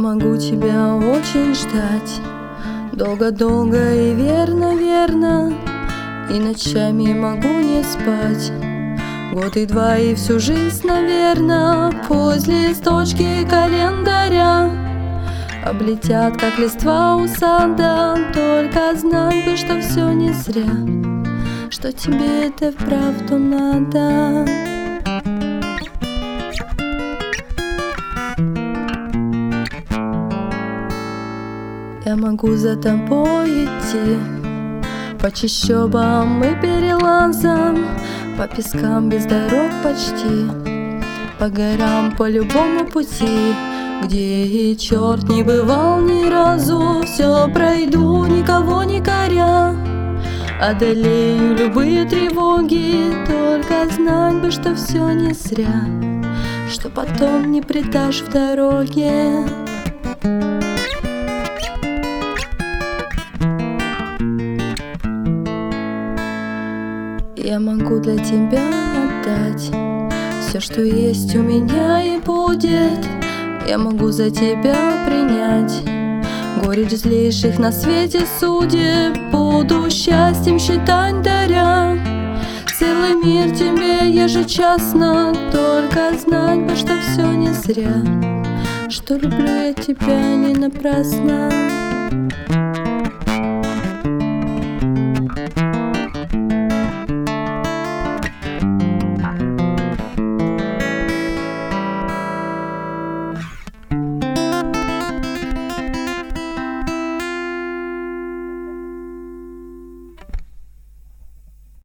могу тебя очень ждать, долго-долго и верно-верно, и ночами могу не спать. Год и два и всю жизнь, наверно, пусть листочки календаря облетят, как листва у сада. Только знать бы, что все не зря, что тебе это вправду надо. Я могу за тобой идти по чащобам и перелазам, по пескам без дорог почти, по горам по любому пути, где и черт не бывал ни разу. Все пройду, никого не коря, одолею любые тревоги. Только знать бы, что все не зря, что потом не предашь в дороге. Я могу для тебя отдать все, что есть у меня и будет. Я могу за тебя принять горечь злейших на свете судеб. Буду счастьем считать, даря целый мир тебе ежечасно. Только знать бы, что все не зря, что люблю я тебя не напрасно.